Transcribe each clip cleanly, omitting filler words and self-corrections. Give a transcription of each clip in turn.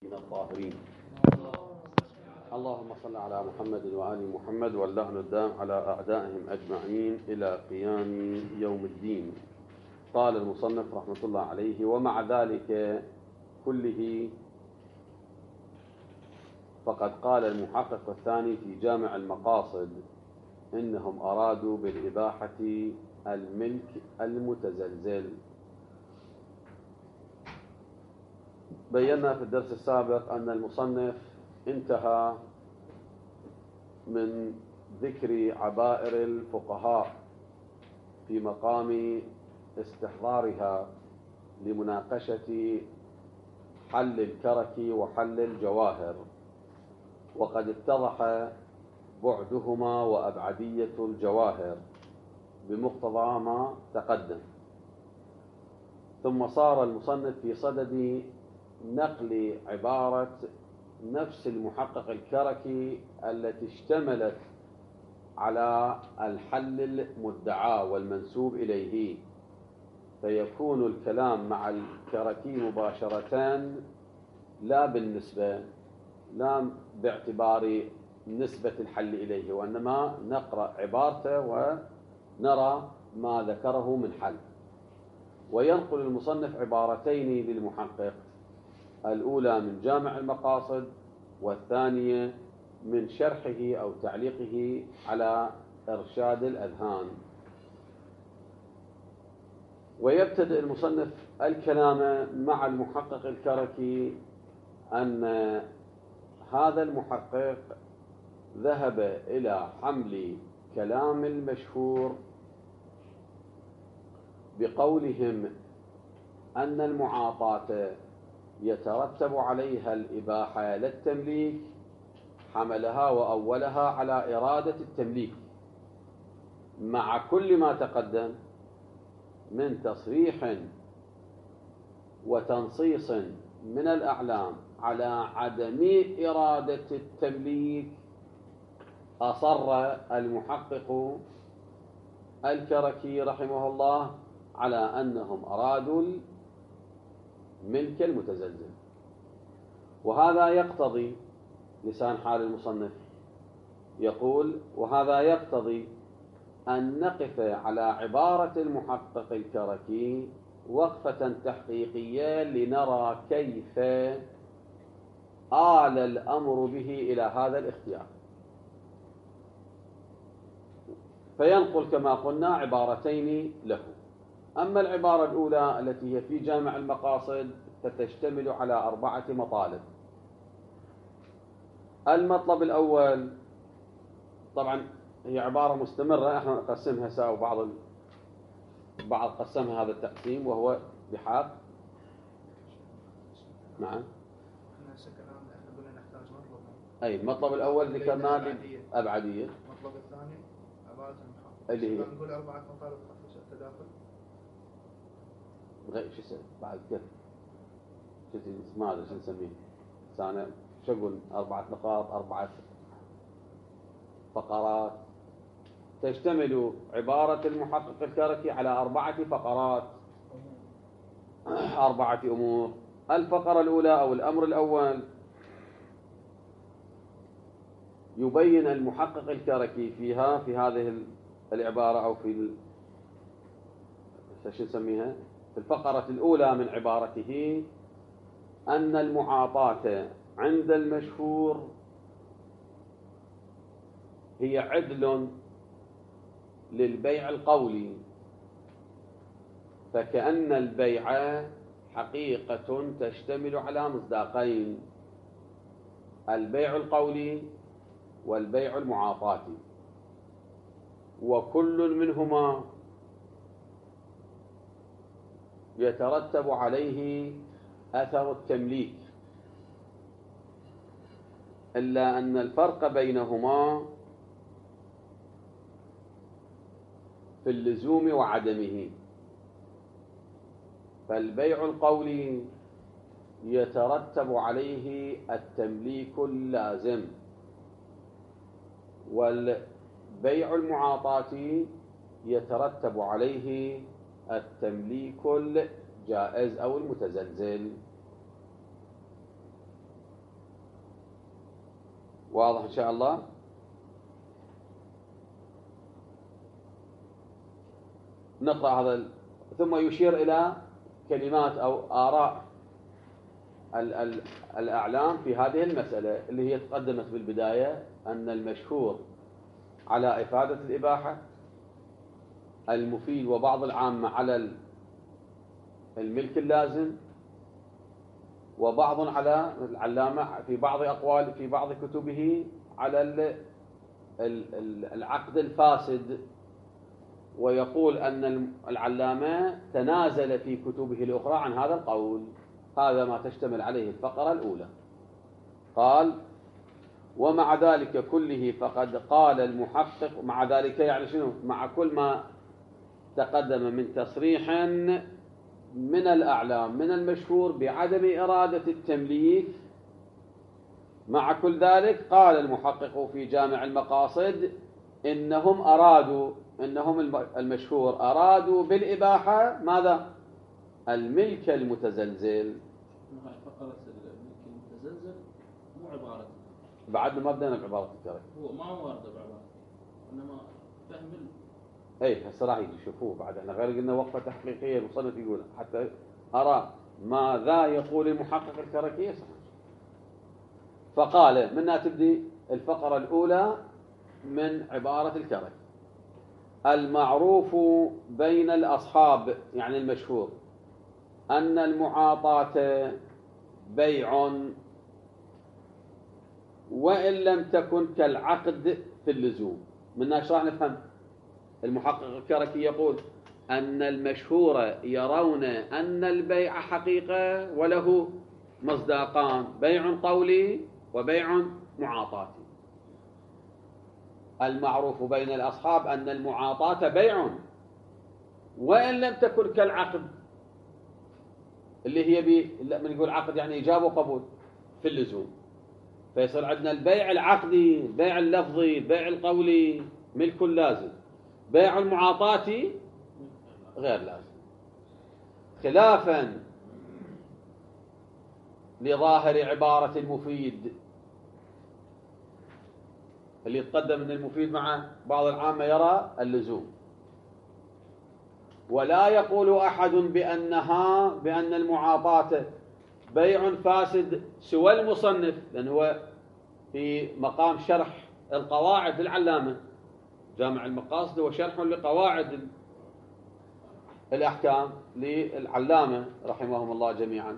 الطاهرين. اللهم صل على محمد وآل محمد واللعن الدام على أعدائهم أجمعين إلى قيام يوم الدين. قال المصنف رحمة الله عليه: ومع ذلك كله فقد قال المحقق الثاني في جامع المقاصد إنهم أرادوا بالإباحة الملك المتزلزل. بينا في الدرس السابق أن المصنف انتهى من ذكر عبائر الفقهاء في مقام استحضارها لمناقشة حل الكرك وحل الجواهر، وقد اتضح بعدهما وأبعدية الجواهر بمقتضى ما تقدم. ثم صار المصنف في صدد نقل عبارة نفس المحقق الكركي التي اشتملت على الحل المدعى والمنسوب إليه، فيكون الكلام مع الكركي مباشرة لا باعتبار نسبة الحل إليه، وإنما نقرأ عبارته ونرى ما ذكره من حل. وينقل المصنف عبارتين للمحقق، الأولى من جامع المقاصد والثانية من شرحه أو تعليقه على إرشاد الأذهان. ويبتدئ المصنف الكلام مع المحقق الكركي أن هذا المحقق ذهب إلى حمل كلام المشهور بقولهم أن المعاطاة يترتب عليها الإباحة للتمليك، حملها وأولها على إرادة التمليك، مع كل ما تقدم من تصريح وتنصيص من الأعلام على عدم إرادة التمليك. أصر المحقق الكركي رحمه الله على أنهم أرادوا الملك المتزلزل. وهذا يقتضي لسان حال المصنف يقول: وهذا يقتضي أن نقف على عبارة المحقق الكركي وقفة تحقيقية لنرى كيف آل الأمر به إلى هذا الاختيار. فينقل كما قلنا عبارتين له. أما العبارة الأولى التي هي في جامع المقاصد فتشتمل على 4 مطالب. المطلب الأول طبعا هي عبارة مستمرة، احنا نقسمها سوا، بعض قسمها هذا التقسيم وهو بحق. نعم. أي المطلب الأول ذكرنا الأبعدية. المطلب الثاني عبارة المحقق اللي هي نقول 4 مطالب خفيفة التداخل. غير شو اسمه بعد كيف ما ادري شو نسميه ثاني، شو اقول 4 نقاط 4 فقرات. تشتمل عبارة المحقق الكركي على 4 فقرات، 4 أمور. الفقرة الأولى أو الأمر الأول يبين المحقق الكركي فيها في هذه العبارة أو في شو نسميها في الفقرة الأولى من عبارته أن المعاطاة عند المشهور هي عدل للبيع القولي، فكأن البيع حقيقة تشتمل على مصداقين: البيع القولي والبيع المعاطاتي، وكل منهما يترتب عليه أثر التمليك، إلا أن الفرق بينهما في اللزوم وعدمه. فالبيع القولي يترتب عليه التمليك اللازم، والبيع المعاطاتي يترتب عليه التمليك الجائز أو المتزلزل. واضح إن شاء الله. نقرأ هذا ثم يشير إلى كلمات أو آراء الأعلام في هذه المسألة اللي هي تقدمت بالبداية، أن المشهور على إفادة الإباحة، المفيد وبعض العامة على الملك اللازم، وبعض على العلامة في بعض أقوال في بعض كتبه على العقد الفاسد، ويقول أن العلامة تنازل في كتبه الأخرى عن هذا القول. هذا ما تشتمل عليه الفقرة الأولى. قال: ومع ذلك كله فقد قال المحقق، مع ذلك يعني شنو؟ مع كل ما تقدم من تصريح من الأعلام من المشهور بعدم إرادة التمليك، مع كل ذلك قال المحقق في جامع المقاصد إنهم المشهور أرادوا بالإباحة ماذا؟ الملك المتزلزل. فقرة الملك المتزلزل مو عبارة، بعدنا ما بدينا بعبارة الكرك، هو ما ورد بعبارة، إنما فهم اي هسه راح يجي شوفوه بعد. احنا غير قلنا وقفة تحقيقية المصنف يقول حتى أرى ماذا يقول المحقق الكركي صح. فقال منها تبدي الفقرة الأولى من عبارة الكرك: المعروف بين الأصحاب يعني المشهور أن المعاطاة بيع وإن لم تكن كالعقد في اللزوم. منها ايش راح نفهم؟ المحقق الكركي يقول أن المشهور يرون أن البيع حقيقة وله مصداقان: بيع قولي وبيع معاطاتي. المعروف بين الأصحاب أن المعاطاة بيع وإن لم تكن كالعقد، اللي هي من يقول عقد يعني إيجاب وقبول في اللزوم. فيصير عندنا البيع العقدي، البيع اللفظي، البيع القولي ملك لازم، بيع المعاطاة غير لازم، خلافا لظاهر عبارة المفيد اللي يتقدم من المفيد مع بعض العامة يرى اللزوم. ولا يقول أحد بأن المعاطاة بيع فاسد سوى المصنف، لأنه هو في مقام شرح القواعد للعلامة. جامع المقاصد هو شرح لقواعد الأحكام للعلامة رحمهم الله جميعا،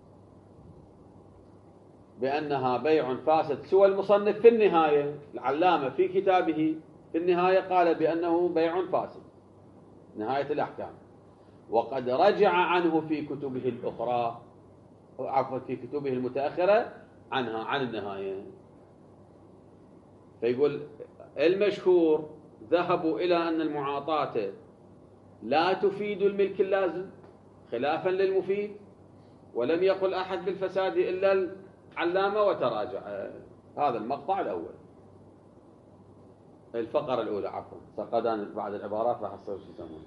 بأنها بيع فاسد سوى المصنف. في النهاية العلامة في كتابه في النهاية قال بأنه بيع فاسد، نهاية الأحكام، وقد رجع عنه في كتبه الأخرى، عفوا في كتبه المتأخرة عنها عن النهاية. فيقول المشهور ذهبوا إلى أن المعاطاة لا تفيد الملك اللازم خلافا للمفيد، ولم يقل أحد بالفساد إلا العلامة وتراجع. هذا المقطع الأول، الفقرة الأولى عفوا سقدان بعد العبارات راح تصير شو يسمونه.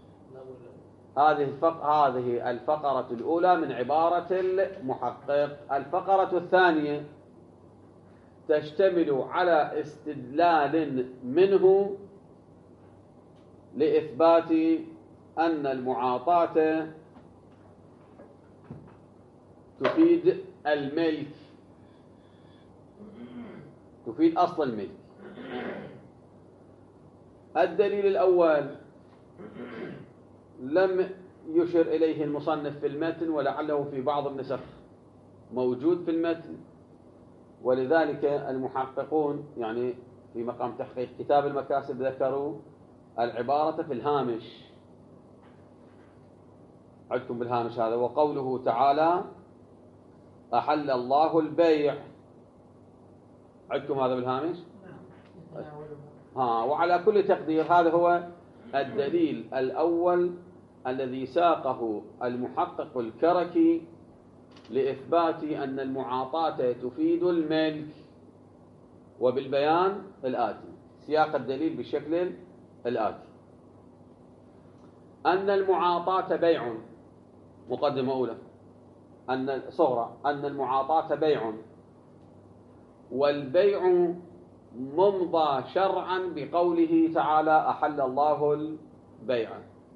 هذه الفقرة الأولى من عبارة المحقق. الفقرة الثانية تشتمل على استدلال منه لإثبات أن المعاطاة تفيد الملك، تفيد أصل الملك. الدليل الأول لم يشر إليه المصنف في المتن، ولعله في بعض النسخ موجود في المتن، ولذلك المحققون يعني في مقام تحقيق كتاب المكاسب ذكروا العبارة في الهامش. عندكم بالهامش هذا: وقوله تعالى أحل الله البيع. عندكم هذا بالهامش؟ وعلى كل تقدير هذا هو الدليل الأول الذي ساقه المحقق الكركي لإثبات أن المعاطاة تفيد الملك، وبالبيان الآتي. سياق الدليل بالشكل الآتي: أن المعاطاة بيع، مقدمة أولى أن صغرى، أن المعاطاة بيع، والبيع ممضى شرعا بقوله تعالى أحل الله البيع.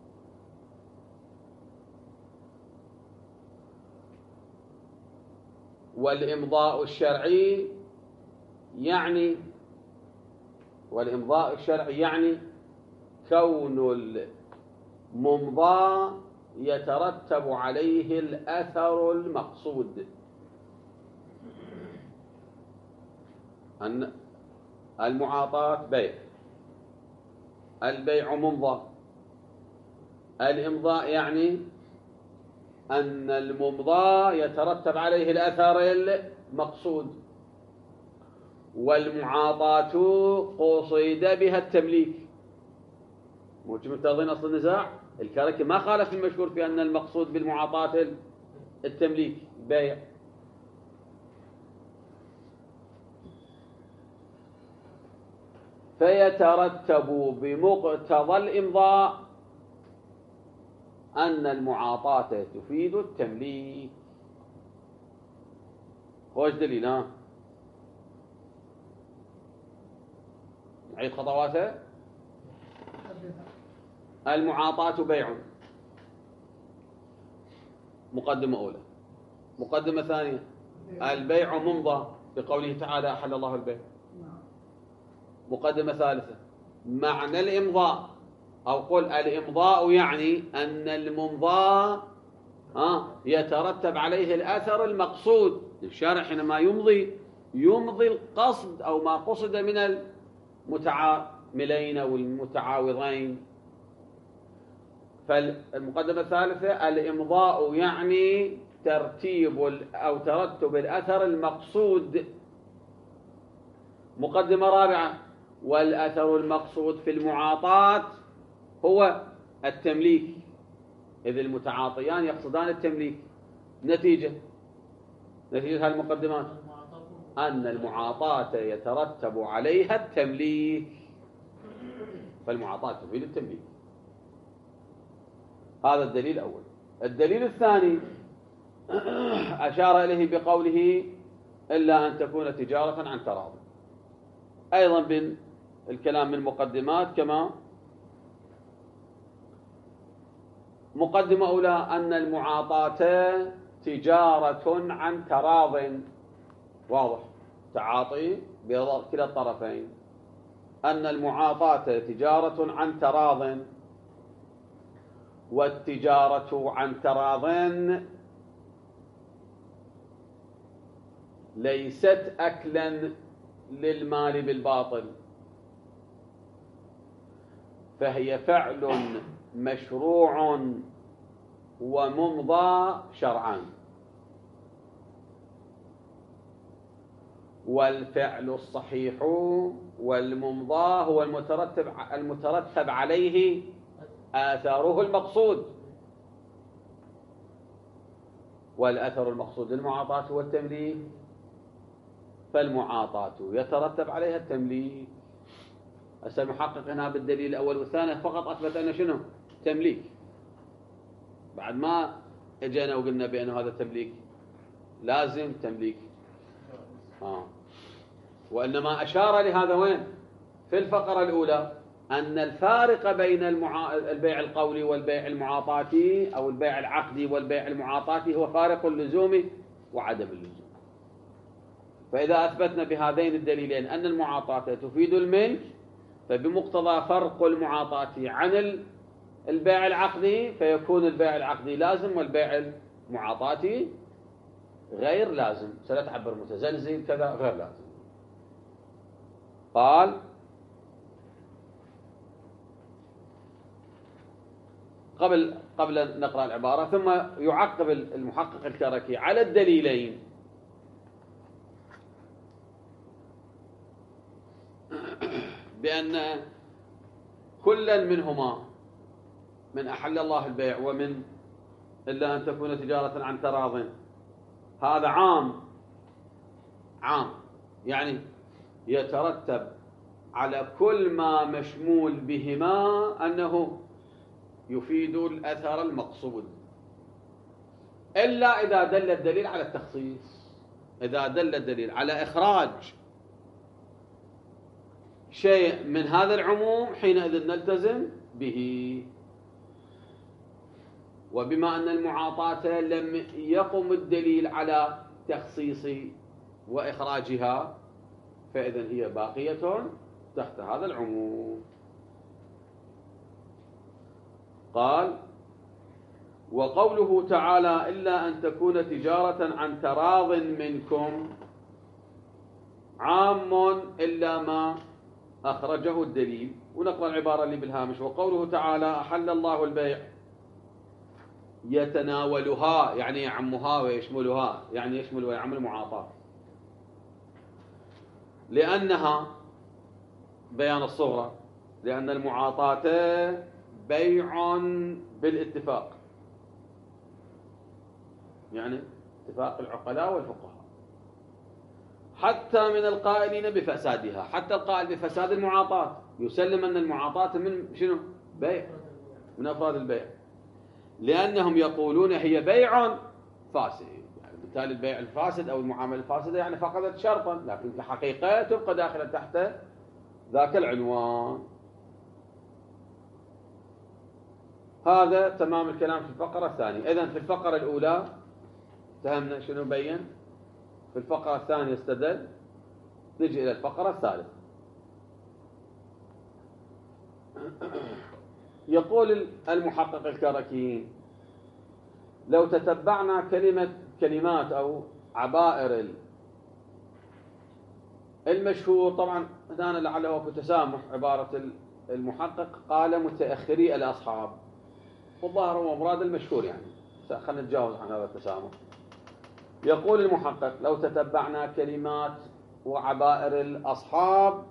والإمضاء الشرعي يعني كون الممضى يترتب عليه الأثر المقصود. أن المعاطاة بيع، البيع ممضى. الإمضاء يعني أن الممضى يترتب عليه الأثر المقصود. والمعاطاة قصد بها التمليك. متفقين أصل النزاع؟ الكركي ما خالف المشهور في أن المقصود بالمعاطاة التمليك بيع. فيترتب بمقتضى الإمضاء أن المعاطاة تفيد التمليك. خوش دليل ها؟ نعيد خطواته. المعاطاة بيع، مقدمة أولى. مقدمة ثانية، البيع ممضى بقوله تعالى أحل الله البيع. مقدمة ثالثة، معنى الإمضاء أو قل الإمضاء يعني أن الممضى يترتب عليه الأثر المقصود. الشارع حينما يمضي القصد أو ما قصد من المتعاملين أو المتعاوضين. فالمقدمة الثالثة، الإمضاء يعني ترتيب أو ترتب الأثر المقصود. مقدمة رابعة، والأثر المقصود في المعاطاة هو التمليك، إذ المتعاطيان يقصدان التمليك. نتيجة هذه المقدمات أن المعاطاة يترتب عليها التمليك، فالمعاطاة تفيد التمليك. هذا الدليل الأول. الدليل الثاني أشار إليه بقوله إلا أن تكون تجارة عن تراض. أيضا من الكلام من مقدمات كما مقدمة أولى أن المعاطاة تجارة عن تراض. واضح، تعاطي بكلا الطرفين. أن المعاطاة تجارة عن تراض، والتجارة عن تراض ليست أكلا للمال بالباطل، فهي فعل مشروع وممضى شرعا. والفعل الصحيح والممضى هو المترتب عليه آثاره المقصود. والأثر المقصود للمعاطاة هو التمليك، فالمعاطاة يترتب عليها التمليك. هسه المحقق هنا بالدليل الأول والثاني فقط أثبت أنه شنو؟ تمليك، بعد ما اجينا وقلنا بأنه هذا تمليك لازم تمليك. وإنما أشار لهذا وين؟ في الفقرة الأولى أن الفارق بين البيع القولي والبيع المعاطاتي أو البيع العقدي والبيع المعاطاتي هو فارق اللزوم وعدم اللزوم. فإذا أثبتنا بهذين الدليلين أن المعاطاة تفيد الملك، فبمقتضى فرق المعاطاة عن البيع العقدي فيكون البيع العقدي لازم والبيع المعاطاتي غير لازم. سنتعبر متزلزل كذا غير لازم. قال قبل أن نقرأ العبارة ثم يعقب المحقق الكركي على الدليلين بأن كلا منهما من أحل الله البيع ومن إلا أن تكون تجارة عن تراض، هذا عام يعني يترتب على كل ما مشمول بهما أنه يفيد الأثر المقصود، إلا إذا دل الدليل على التخصيص. إذا دل الدليل على إخراج شيء من هذا العموم حينئذ نلتزم به. وبما أن المعاطاة لم يقم الدليل على تخصيص وإخراجها فإذا هي باقية تحت هذا العموم. قال: وقوله تعالى: إلا أن تكون تجارة عن تراض منكم عام إلا ما أخرجه الدليل. ونقرأ العبارة اللي بالهامش: وقوله تعالى: أحل الله البيع يتناولها يعني يعمها ويشملها، يعني يشمل ويعم المعاطاة، لأنها بيان الصغرى، لأن المعاطاة بيع بالاتفاق، يعني اتفاق العقلاء والفقهاء، حتى من القائلين بفسادها، حتى القائل بفساد المعاطاة يسلم أن المعاطاة من شنو؟ بيع، من أفراد البيع، لأنهم يقولون هي بيع فاسد، يعني بالتالي البيع الفاسد أو المعاملة الفاسدة يعني فقدت شرطا، لكن كحقيقة تبقى داخلة تحت ذاك العنوان. هذا تمام الكلام في الفقرة الثانية. إذن في الفقرة الأولى فهمنا شنو بين، في الفقرة الثانية استدل، نجي إلى الفقرة الثالثة. يقول المحقق الكركي: لو تتبعنا كلمات أو عبائر المشهور، طبعا هنا لعله في تسامح عبارة المحقق، قال متأخري الأصحاب، والظاهر هو مراد المشهور، يعني خلينا نتجاوز عن هذا التسامح. يقول المحقق: لو تتبعنا كلمات وعبائر الأصحاب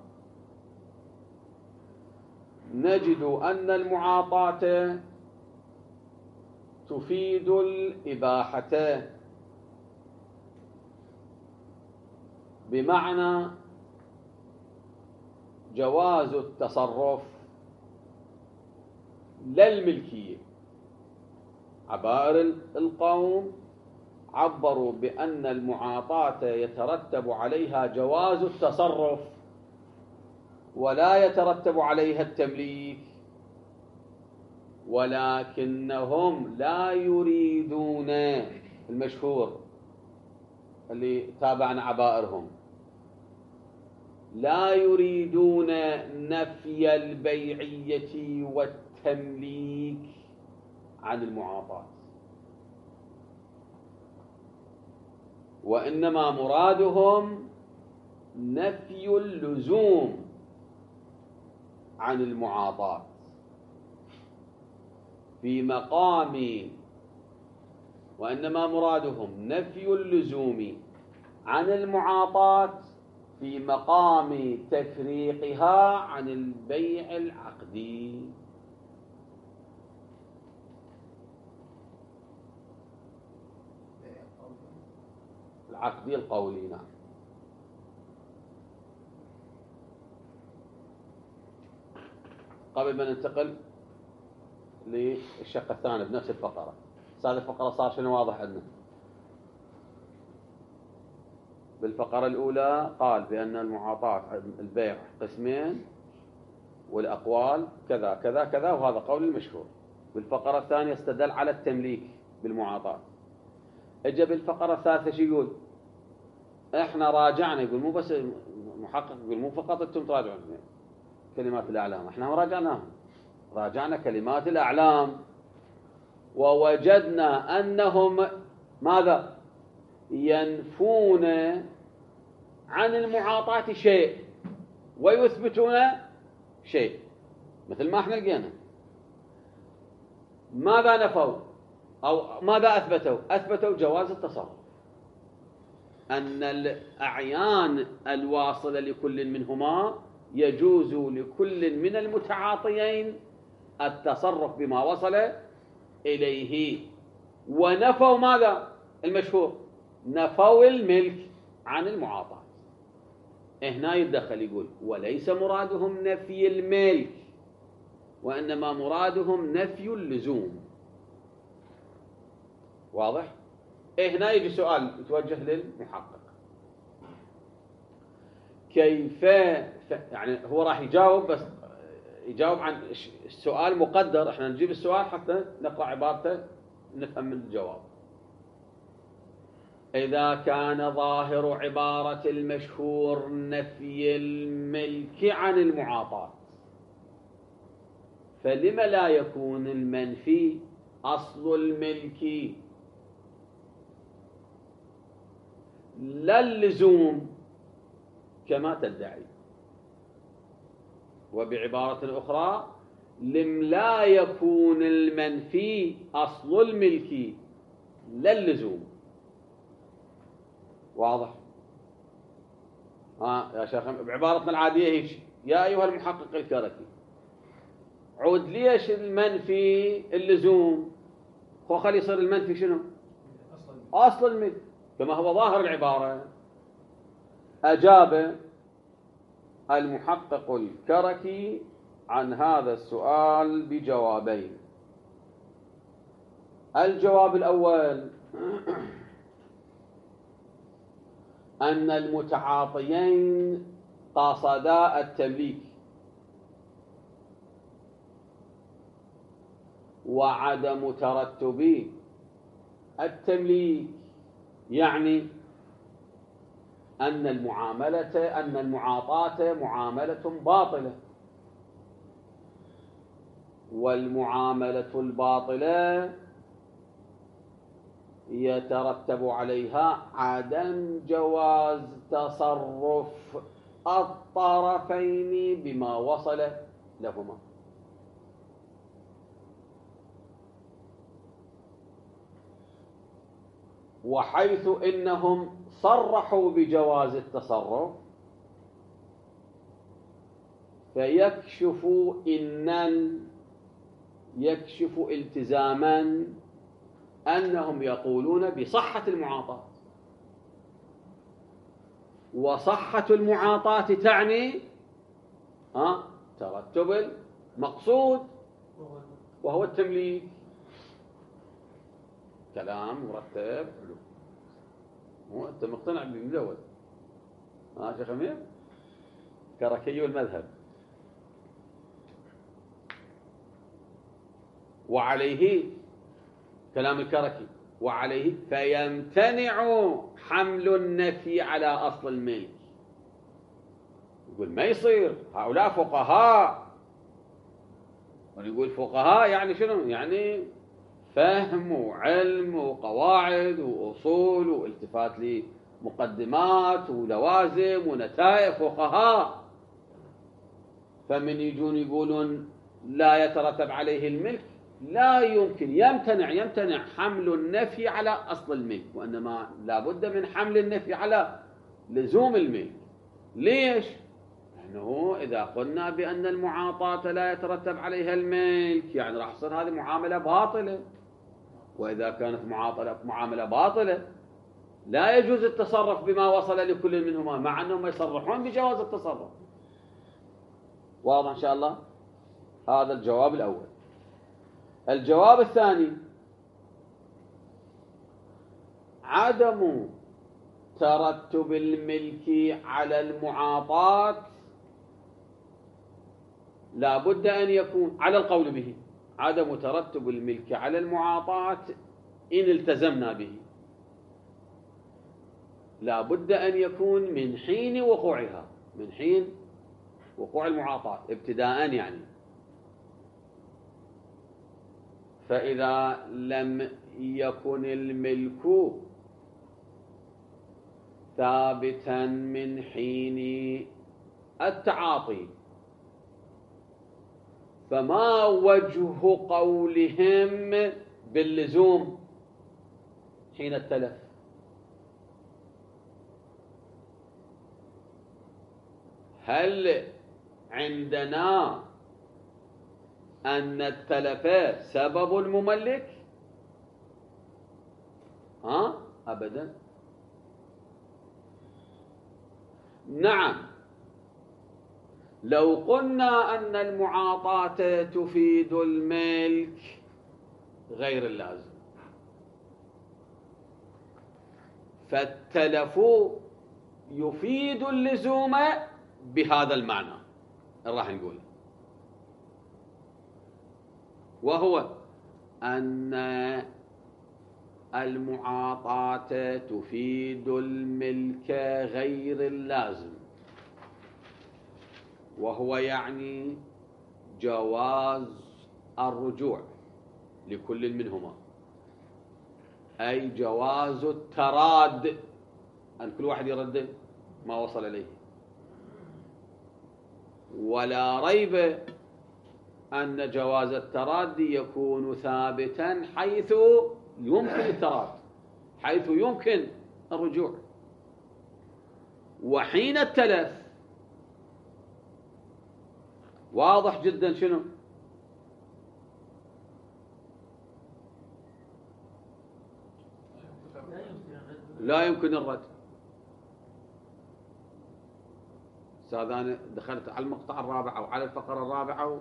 نجد أن المعاطاة تفيد الإباحة، بمعنى جواز التصرف لا الملكية. عبائر القوم عبروا بأن المعاطاة يترتب عليها جواز التصرف ولا يترتب عليها التمليك، ولكنهم لا يريدون، المشهور اللي تابعنا عبائرهم، لا يريدون نفي البيعية والتمليك عن المعاطاة، وإنما مرادهم نفي اللزوم عن المعاطاة في مقام، وإنما مرادهم نفي اللزوم عن المعاطاة في مقام تفريقها عن البيع العقدي. العقدي القولي، نعم. قبل ما ننتقل للشق الثاني بنفس الفقرة، هذه الفقرة صار شنو واضح عندنا؟ بالفقرة الأولى قال بأن المعاطاة البيع قسمين والأقوال كذا كذا كذا، وهذا قول المشهور. بالفقرة الثانية استدل على التمليك بالمعاطاة. اجى بالفقرة الثالثة شو يقول؟ احنا راجعنا، يقول مو بس محقق، يقول مو فقط انتم تراجعون كلمات الأعلام، احنا راجعناهم، راجعنا كلمات الأعلام ووجدنا أنهم ماذا؟ ينفون عن المعاطاة شيء ويثبتون شيء، مثل ما احنا لقينا. ماذا نفوا أو ماذا أثبتوا؟ أثبتوا جواز التصرف، أن الأعيان الواصلة لكل منهما يجوز لكل من المتعاطيين التصرف بما وصل إليه. ونفوا ماذا؟ المشهور، نفوا الملك عن المعاطاة. هنا يتدخل يقول وليس مرادهم نفي الملك، وإنما مرادهم نفي اللزوم. واضح؟ هنا يجي سؤال يتوجه للمحقق: كيف يعني هو راح يجاوب، بس يجاوب عن السؤال مقدر، احنا نجيب السؤال حتى نقرأ عبارته نفهم من الجواب. إذا كان ظاهر عبارة المشهور نفي الملك عن المعاطاة، فلم لا يكون المنفي أصل الملك لا اللزوم كما تدعي؟ وبعبارة أخرى، لم لا يكون المنفي أصل الملك لا اللزوم. واضح؟ يا شيخ بعبارتنا العادية هيك: يا أيها المحقق الكركي، عود ليش المنفي اللزوم؟ هو خلي يصير المنفي شنو؟ أصل الملك كما هو ظاهر العبارة. أجاب المحقق الكركي عن هذا السؤال بجوابين. الجواب الأول أن المتعاطيين قاصدا التمليك وعدم ترتب التمليك، يعني أن المعاطاة معاملة باطلة، والمعاملة الباطلة يترتب عليها عدم جواز تصرف الطرفين بما وصل لهما. وحيث إنهم صرحوا بجواز التصرف، يكشف التزاما أنهم يقولون بصحة المعاطاة، وصحة المعاطاة تعني ترتب المقصود وهو التمليك. كلام مرتب حلو. هو أنت مقتنع بالأول؟ شيخ أمير كركي المذهب. وعليه كلام الكركي، وعليه فيمتنع حمل النفي على أصل الملك. يقول ما يصير، هؤلاء فقهاء. ونقول فقهاء يعني شنو؟ يعني فهم وعلم وقواعد وأصول والتفات لمقدمات ولوازم ونتائج، فقهاء. فمن يجون يقولون لا يترتب عليه الملك، لا يمكن، يمتنع حمل النفي على أصل الملك، وإنما لا بد من حمل النفي على لزوم الملك. ليش؟ لأنه إذا قلنا بأن المعاطاة لا يترتب عليها الملك، يعني راح تصير هذه معاملة باطلة، وإذا كانت معاملة باطلة لا يجوز التصرف بما وصل لكل منهما، مع أنهم يصرحون بجواز التصرف. واضح إن شاء الله؟ هذا الجواب الأول. الجواب الثاني: عدم ترتب الملك على المعاطاة لا بد أن يكون على القول به. عدم ترتب الملك على المعاطاة إن التزمنا به لا بد أن يكون من حين وقوعها، من حين وقوع المعاطاة ابتداء يعني. فإذا لم يكن الملك ثابتا من حين التعاطي، فما وجه قولهم باللزوم حين التلف؟ هل عندنا أن التلف سبب المملك؟ أبدا. نعم، لو قلنا أن المعاطاة تفيد الملك غير اللازم، فالتلف يفيد اللزوم بهذا المعنى راح نقوله، وهو أن المعاطاة تفيد الملك غير اللازم، وهو يعني جواز الرجوع لكل منهما، أي جواز التراد أن كل واحد يرد ما وصل إليه. ولا ريب أن جواز التراد يكون ثابتا حيث يمكن التراد، حيث يمكن الرجوع. وحين التلف واضح جدا شنو؟ لا يمكن الرد. أستاذ أنا دخلت على المقطع الرابع أو على الفقرة الرابعة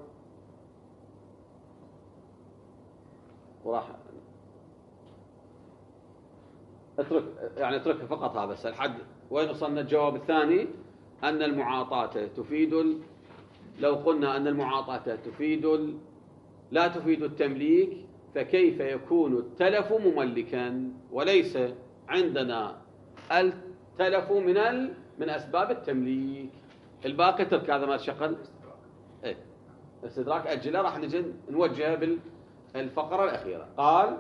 وراح اترك فقط هذا بس الحد وين وصلنا. الجواب الثاني أن المعاطاة تفيد لو قلنا أن المعاطاة لا تفيد التمليك، فكيف يكون التلف مملكا وليس عندنا التلف من أسباب التمليك؟ الباقي ترك هذا ما تشغل استدراك أجله، راح نجي نوجهه بالفقرة الأخيرة. قال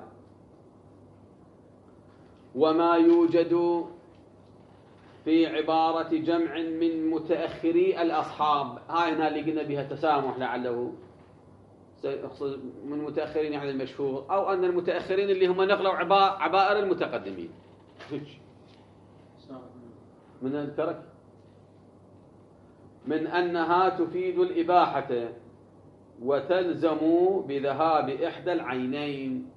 وما يوجد في عبارة جمع من متأخري الأصحاب، هاي هنا اللي قلنا بها تسامح لعله سيقصد من متأخرين يعني المشهور، أو أن المتأخرين اللي هم نقلوا عبائر المتقدمين من الترك، من أنها تفيد الإباحة وتلزم بذهاب إحدى العينين.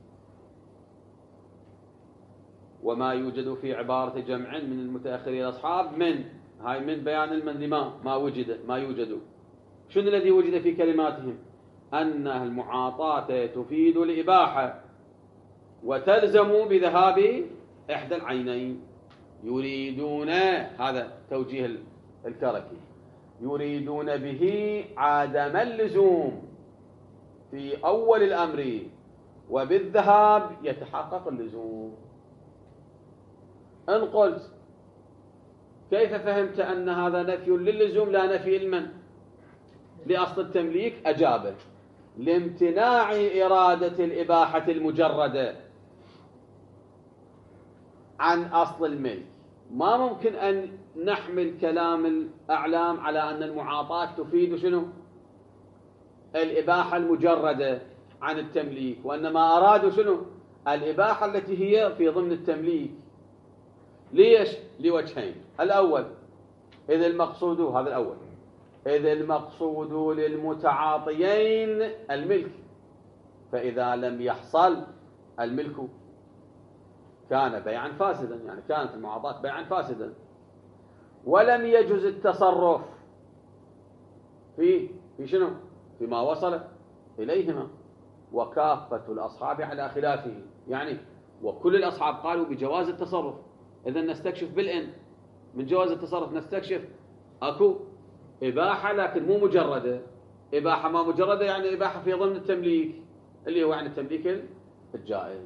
وما يوجد في عبارة جمع من المتأخرين الأصحاب من بيان لما ما يوجد. شنو الذي وجد في كلماتهم؟ أن المعاطاة تفيد الإباحة وتلزم بذهاب إحدى العينين. يريدون، هذا توجيه الكركي، يريدون به عدم اللزوم في أول الأمر، وبالذهاب يتحقق اللزوم. إن قلت كيف فهمت أن هذا نفي للزوم لا نفي المن لأصل التمليك؟ أجابه لامتناع إرادة الإباحة المجردة عن أصل الملك. ما ممكن أن نحمل كلام الأعلام على أن المعاطاة تفيد شنو؟ الإباحة المجردة عن التمليك، وإنما أرادوا شنو؟ الإباحة التي هي في ضمن التمليك. ليش؟ لوجهين. الأول إذ المقصود، هذا الأول، إذ المقصود للمتعاطيين الملك، فإذا لم يحصل الملك كان بيعا فاسدا، يعني كانت المعاطاة بيعا فاسدا، ولم يجوز التصرف في شنو؟ فيما وصل إليهما. وكافة الأصحاب على خلافه، يعني وكل الأصحاب قالوا بجواز التصرف. إذا نستكشف بالإن من جواز التصرف نستكشف أكو إباحة لكن مو مجردة. إباحة ما مجردة يعني إباحة في ضمن التمليك اللي هو يعني التمليك الجائز.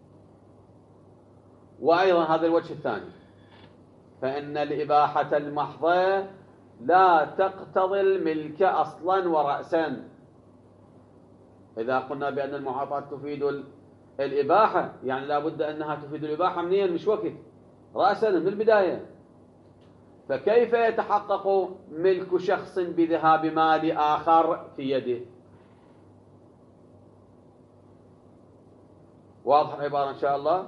وأيضا هذا الوجه الثاني، فإن الإباحة المحضة لا تقتضي الملك أصلا ورأسا. إذا قلنا بأن المعاطاة تفيد الإباحة يعني لا بد أنها تفيد الإباحة منين؟ مش وقت رأسا من البداية. فكيف يتحقق ملك شخص بذهاب مال آخر في يده؟ واضح العبارة إن شاء الله؟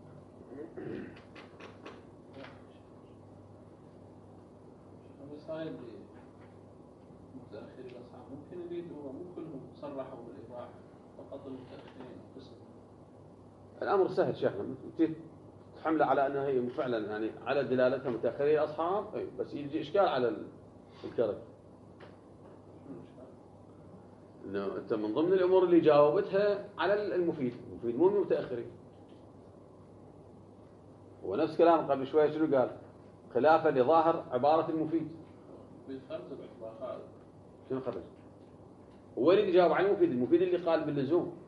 المسائل متأخرين الأصحاب ممكن يريدوا مو كلهم صرحوا بالإباحة، فقط المتأخرين قسم. الأمر سهل شيخنا، تحمله على أنها هي فعلا يعني على دلالتها متأخرين الأصحاب، بس يجي إشكال على الكرك. إنه أنت من ضمن الأمور اللي جاوبتها على المفيد مو المتأخرين. ونفس كلام قبل شوية شنو قال؟ خلافا لظاهر عبارة المفيد. بالفرز باعتبار خارج. شنو خرج؟ هو اللي يجاوب عن المفيد، المفيد اللي قال باللزوم.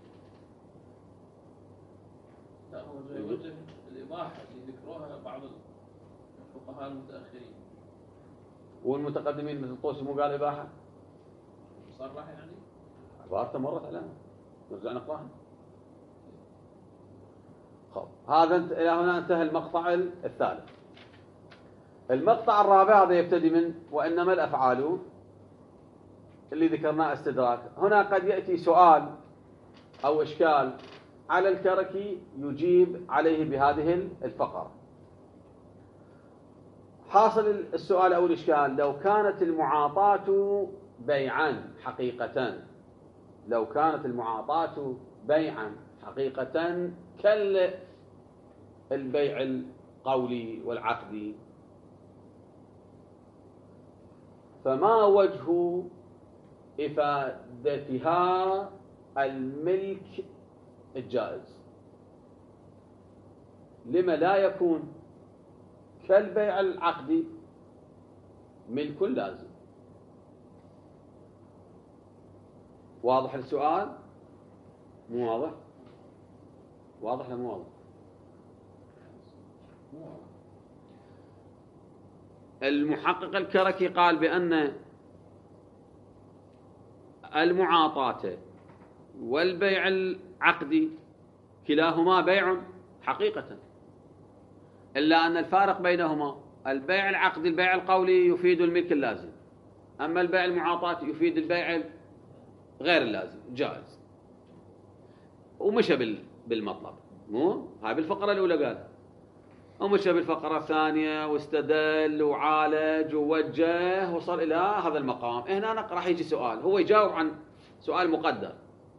لا هو يوجه الإباحة اللي ذكروها بعض الفقهاء المتأخرين. والمتقدمين مثل الطوسي مو قال إباحة؟ مصرح يعني؟ عبارته مرت علينا، نرجع نقراها. خب هذا إلى هنا انتهى المقطع الثالث. المقطع الرابع هذا يبتدي من وإنما الأفعال اللي ذكرناه استدراك. هنا قد يأتي سؤال أو إشكال على الكركي يجيب عليه بهذه الفقرة. حاصل السؤال أو الإشكال: لو كانت المعاطاة بيعا حقيقة، لو كانت المعاطاة بيعا حقيقة كالبيع القولي والعقدي، فما وجه إفادتها الملك الجائز؟ لما لا يكون كالبيع العقدي ملك لازم؟ واضح السؤال؟ مو واضح؟ واضح ولا مو واضح؟ المحقق الكركي قال بأن المعاطاة والبيع العقدي كلاهما بيع حقيقة، إلا أن الفارق بينهما البيع العقدي البيع القولي يفيد الملك اللازم، أما البيع المعاطاة يفيد البيع غير اللازم جائز. ومشى بالمطلب، مو هاي بالفقرة الأولى قال، ومشى بالفقرة الثانية واستدل وعالج ووجه وصل إلى هذا المقام. هنا راح يجي سؤال، هو يجاوب عن سؤال مقدر: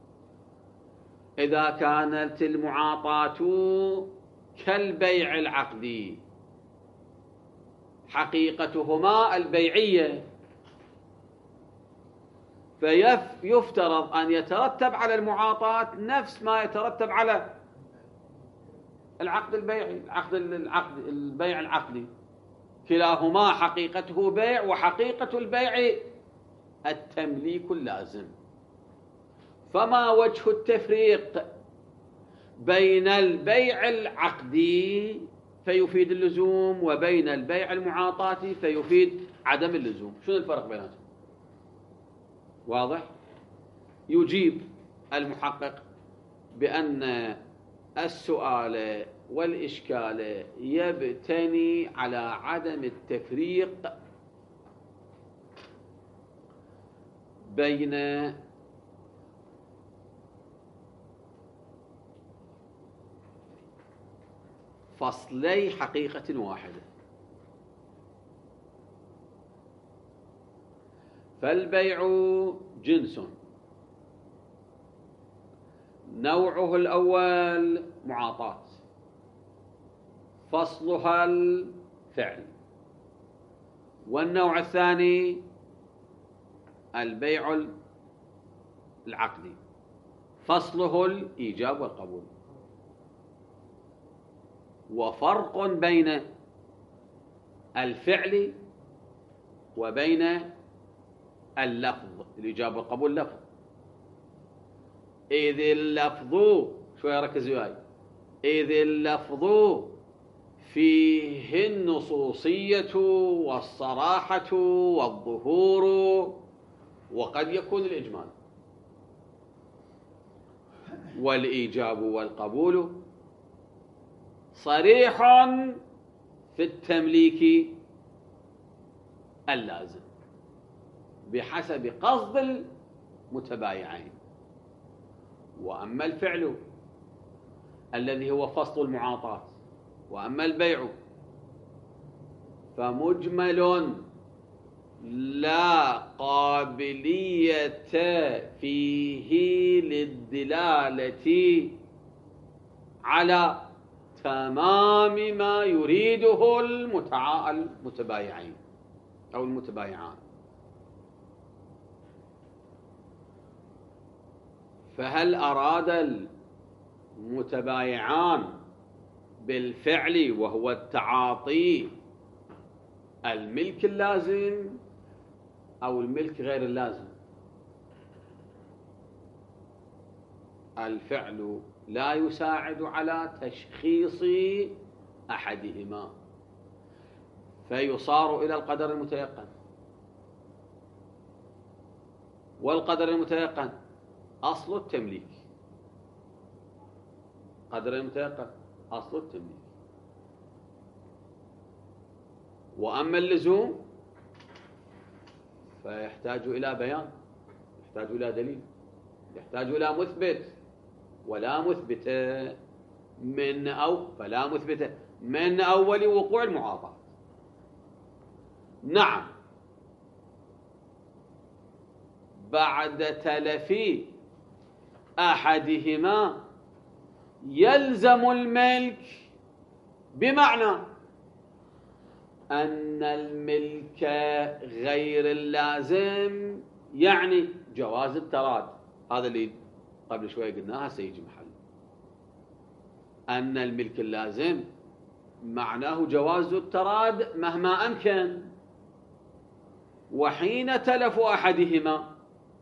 إذا كانت المعاطاة كالبيع العقدي حقيقتهما البيعية، فيفترض أن يترتب على المعاطاة نفس ما يترتب على العقد البيعي، البيع العقدي، كلاهما حقيقته بيع، وحقيقة البيع التمليك اللازم. فما وجه التفريق بين البيع العقدي فيفيد اللزوم وبين البيع المعاطاة فيفيد عدم اللزوم؟ شنو الفرق بيناتهم؟ واضح؟ يجيب المحقق بأن السؤال والإشكال يبتني على عدم التفريق بين فصلي حقيقة واحدة. فالبيع جنس، نوعه الأول معاطاة، فصلها الفعل، والنوع الثاني البيع العقدي، فصله الإيجاب والقبول. وفرق بين الفعل وبين اللفظ، الإيجاب والقبول لفظ، إذ اللفظ شوية ركزوا وياي، إذ اللفظ فيه النصوصية والصراحة والظهور، وقد يكون الإجمال، والإيجاب والقبول صريح في التمليك اللازم بحسب قصد المتبايعين. وأما الفعل الذي هو فصل المعاطاة، وأما البيع فمجمل لا قابلية فيه للدلالة على تمام ما يريده المتبايعين أو المتبايعان. فهل أراد المتبايعان بالفعل وهو التعاطي الملك اللازم أو الملك غير اللازم. الفعل لا يساعد على تشخيص أحدهما، فيصار إلى القدر المتيقن. والقدر المتيقن أصل التمليك، قدر المتيقن أصل التمليك. وأما اللزوم فيحتاج إلى بيان، يحتاج إلى دليل، يحتاج إلى مثبت، ولا مثبت فلا مثبت من أول وقوع المعاطاة. نعم، بعد تلف أحدهما يلزم الملك، بمعنى أن الملك غير اللازم يعني جواز التراد. هذا اللي قبل شوية قلناها سيجي محل. أن الملك اللازم معناه جواز التراد مهما أمكن. وحين تلف أحدهما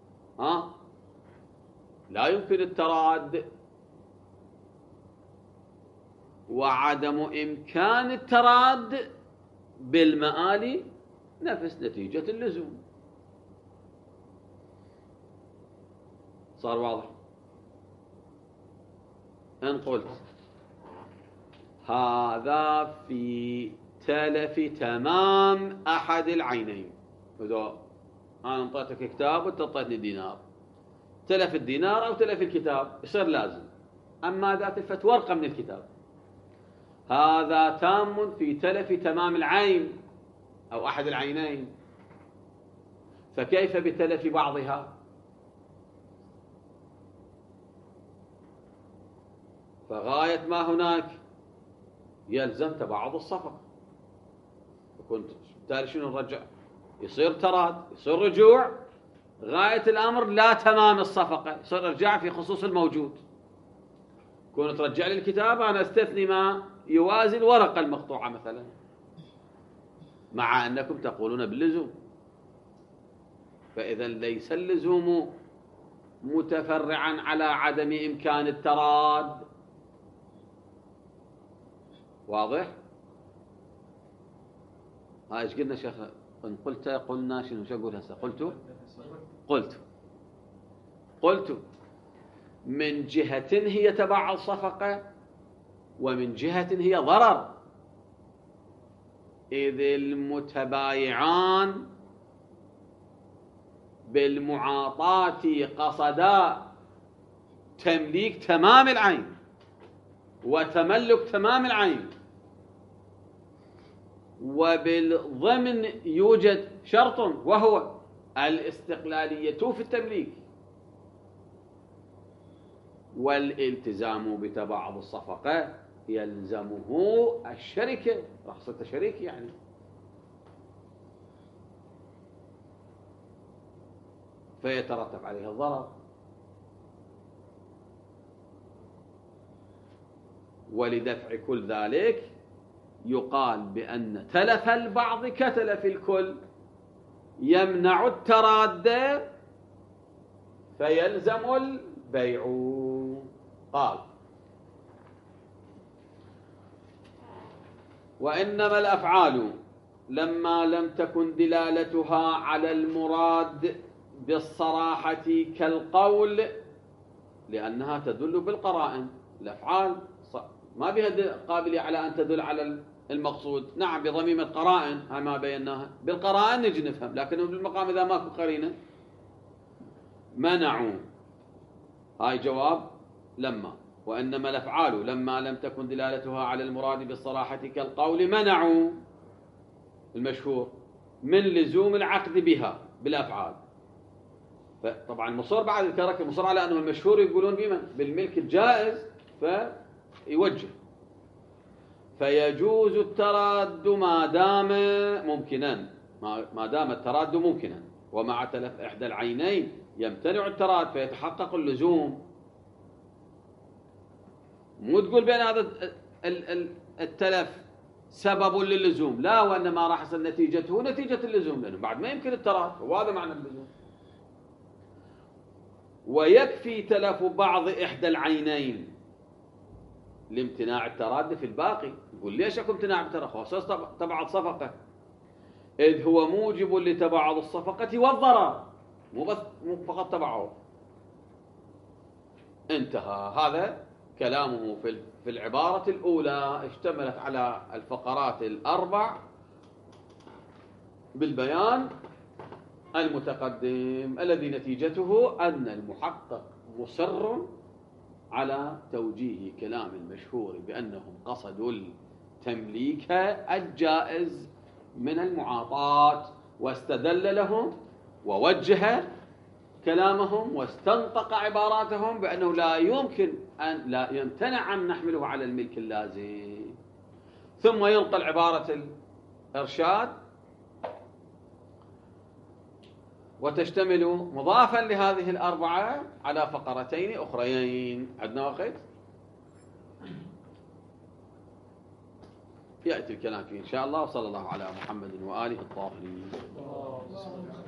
لا يمكن التراد، وعدم إمكان التراد بالمآل نفس نتيجة اللزوم. صار واضح؟ إن قلت هذا في تلف تمام أحد العينين، إذا أنا أعطيتك كتاب وأنت أعطيتني دينار، تلف الدينار أو تلف الكتاب يصير لازم. أما إذا تلفت ورقة من الكتاب هذا تام في تلف تمام العين أو أحد العينين، فكيف بتلف بعضها؟ فغاية ما هناك يلزم تباعد الصفقة. كنت بالتالي شنو نرجع؟ يصير تراد، يصير رجوع. غاية الأمر لا تمام الصفقة، يصير إرجاع في خصوص الموجود. كنت ترجع لي الكتاب، أنا استثني ما يوازي الورقة المقطوعة مثلا، مع أنكم تقولون باللزوم. فإذا ليس اللزوم متفرعا على عدم إمكان التراد. واضح؟ ايش قلنا شيخ؟ ان قلت قلنا شنو اقول هسه؟ قلت من جهة هي تبع الصفقة، ومن جهة هي ضرر، إذ المتبايعان بالمعاطاة قصدا تمليك تمام العين وتملك تمام العين، وبالضمن يوجد شرط وهو الاستقلالية في التمليك، والالتزام بتباعد الصفقة يلزمه الشركة، راح صرت شريك يعني. فيترتب عليه الضرر. ولدفع كل ذلك يقال بأن تلف البعض كتلف الكل يمنع التراد فيلزم البيع. قال: وإنما الأفعال لما لم تكن دلالتها على المراد بالصراحة كالقول، لأنها تدل بالقرائن. الأفعال ما بها قابلية على أن تدل على المقصود. نعم بضميم القرائن، هاي ما بيناها بالقرائن نجي نفهم، لكن بالمقام إذا ماكو قرينة منعوا. هاي جواب لما. وإنما الأفعال لما لم تكن دلالتها على المراد بالصراحة كالقول منعوا المشهور من لزوم العقد بها بالأفعال. فطبعا مصر بعد الكرك مصر على أنه المشهور يقولون بمن؟ بالملك الجائز، فيوجه. فيجوز التراد ما دام ممكنا، ما دام التراد ممكنا، ومع تلف إحدى العينين يمتنع التراد فيتحقق اللزوم. مو تقول بين هذا التلف سبب للزوم، لا وإنما راح يصل نتيجته نتيجة اللزوم، لأنه بعد ما يمكن التراخي، وهذا معنى اللزوم. ويكفي تلف بعض إحدى العينين لامتناع التراد في الباقي. يقول ليش اكو امتناع التراخي؟ أساس تبعض صفقة، إذ هو موجب لتبعض الصفقة والضرر، مو فقط تبعض. انتهى. هذا كلامه في العبارة الأولى، اشتملت على الفقرات الأربع بالبيان المتقدم، الذي نتيجته أن المحقق مصر على توجيه كلام المشهور بأنهم قصدوا التمليك الجائز من المعاطاة، واستدل لهم ووجه كلامهم واستنطق عباراتهم بأنه لا يمكن أن لا يمتنع أن نحمله على الملك اللازم. ثم ينقل عبارة الإرشاد وتشتمل مضافا لهذه الأربعة على فقرتين أخريين. عندنا وقت يأتي الكلام فيه إن شاء الله. وصلى الله على محمد وآله الطاهرين.